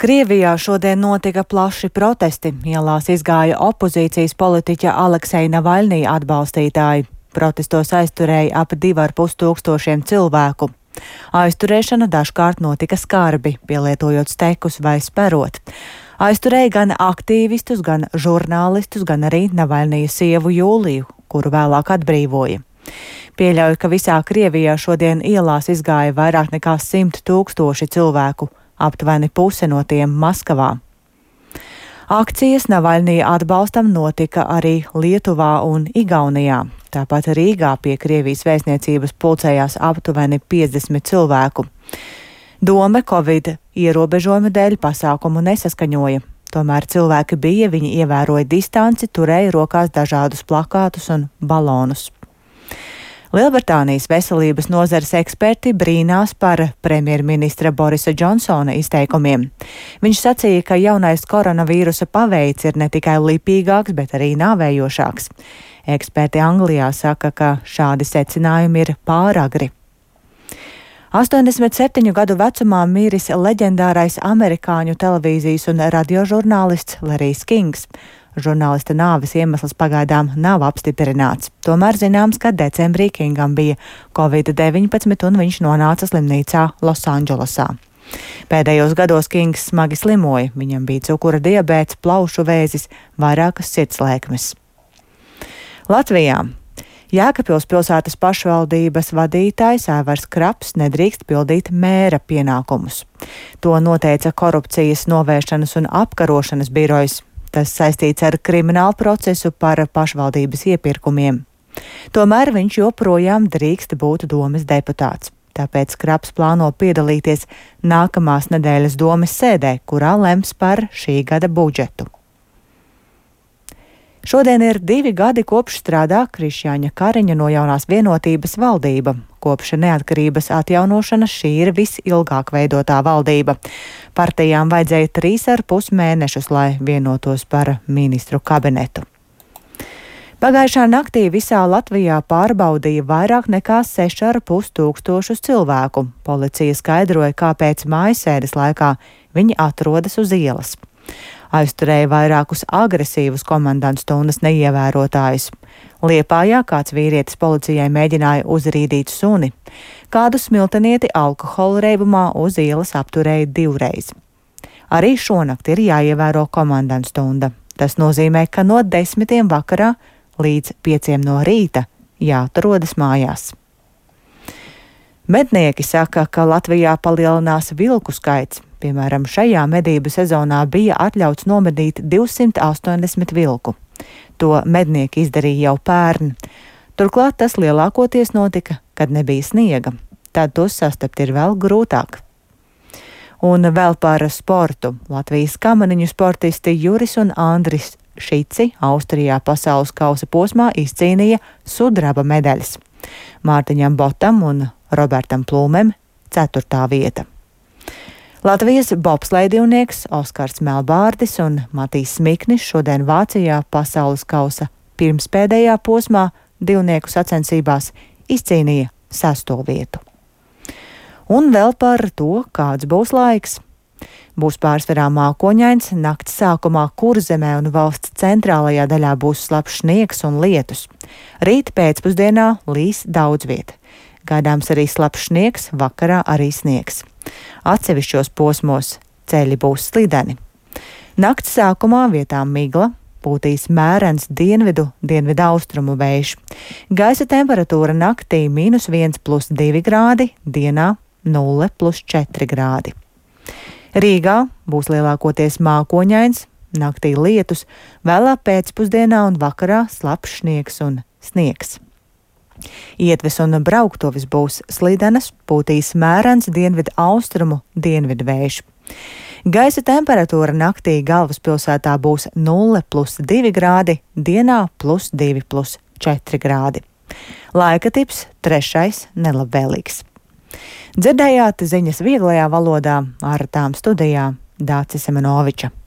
Krievijā šodien notika plaši protesti. Ielās izgāja opozīcijas politiķa Alekseja Navaļnija atbalstītāji. Protestos aizturēja ap 2500 cilvēku. Aizturēšana dažkārt notika skarbi, pielietojot stekus vai sperot. Aizturēja gan aktīvistus, gan žurnālistus, gan arī Navaļnija sievu Jūliju, kuru vēlāk atbrīvoja. Pieļauju, ka visā Krievijā šodien ielās izgāja vairāk nekā 100 000 cilvēku, aptuveni puse no tiem Maskavā. Akcijas Navaļnija atbalstam notika arī Lietuvā un Igaunijā. Tāpat Rīgā pie Krievijas vēstniecības pulcējās aptuveni 50 cilvēku. Dome Covid ierobežojuma dēļ pasākumu nesaskaņoja. Tomēr cilvēki bija, viņi ievēroja distanci, turēja rokās dažādus plakātus un balonus. Lielbritānijas veselības nozares eksperti brīnās par premjerministra Borisa Džonsona izteikumiem. Viņš sacīja, ka jaunais koronavīrusa paveids ir ne tikai lipīgāks, bet arī nāvējošāks. Eksperti Anglijā saka, ka šādi secinājumi ir pāragri. 87 gadu vecumā miris leģendārais amerikāņu televīzijas un radiožurnālists Larijs Kings. Žurnālista nāves iemesls pagaidām nav apstiprināts. Tomēr zināms, ka decembrī Kingam bija Covid-19 un viņš nonāca slimnīcā Losandželosā. Pēdējos gados Kings smagi slimoja. Viņam bija cukura diabēts, plaušu vēzis, vairākas sirdslēkmes. Latvijā Jēkabpils pilsētas pašvaldības vadītājs Aivars Kraps nedrīkst pildīt mēra pienākumus. To noteica Korupcijas novēršanas un apkarošanas birojas. Tas saistīts ar kriminālu procesu par pašvaldības iepirkumiem. Tomēr viņš joprojām drīkst būt domes deputāts. Tāpēc Kraps plāno piedalīties nākamās nedēļas domes sēdē, kurā lems par šī gada budžetu. Šodien ir 2 gadi kopš strādā Krišjāņa Kariņa no Jaunās vienotības valdība. Kopš neatkarības atjaunošanas šī ir visilgāk veidotā valdība. Partijām vajadzēja 3,5 mēnešus, lai vienotos par ministru kabinetu. Pagājušā naktī visā Latvijā pārbaudīja vairāk nekā 6,5 cilvēku. Policija skaidroja, kāpēc mājasēdes laikā viņi atrodas uz ielas. Aizturēja vairākus agresīvus komandantstundas neievērotājus. Liepājā kāds vīrietis policijai mēģināja uzrīdīt suni. Kādu smiltenieti alkohola reibumā uz ielas apturēja 2 reizes. Arī šonakt ir jāievēro komandantstunda. Tas nozīmē, ka no 10 vakarā līdz 5 no rīta jāatrodas mājās. Mednieki saka, ka Latvijā palielinās vilku skaits. Piemēram, šajā medību sezonā bija atļauts nomedīt 280 vilku. To mednieki izdarīja jau pērn. Turklāt tas lielākoties notika, kad nebija sniega. Tad tos sastapt ir vēl grūtāk. Un vēl par sportu. Latvijas kamaniņu sportisti Juris un Andris Šici Austrijā pasaules kausa posmā izcīnīja sudraba medaļas. Mārtiņam Botam un Robertam Plūmem 4. vieta. Latvijas bobslejdnieks Oskars Melbārdis un Matīs Smiknis šodien Vācijā pasaules kausa pirmspēdējā posmā divnieku sacensībās izcīnīja 6. vietu. Un vēl par to, kāds būs laiks. Būs pārsvarā mākoņains, nakts sākumā Kurzemē un valsts centrālajā daļā būs slapjš sniegs un lietus. Rīt pēcpusdienā līs daudz viet. Gaidāms arī slapjš sniegs, vakarā arī sniegs. Atsevišķos posmos ceļi būs slideni. Nakts sākumā vietām migla, pūtīs mērens dienvidu-austrumu vējš. Gaisa temperatūra naktī -1 + 2 grādi, dienā 0 + 4 grādi. Rīgā būs lielākoties mākoņains, naktī lietus, vēlā pēcpusdienā un vakarā slapjš sniegs un sniegs. Ietves un brauktuves būs slidenas, pūtīs mērens dienvidu-austrumu vējš. Gaisa temperatūra naktī galvaspilsētā būs 0 + 2 grādi, dienā +2 + 4 grādi. Laika tips 3. nelabvēlīgs. Dzirdējāt ziņas vieglajā valodā, ar tām studijā Dācis Semenoviča.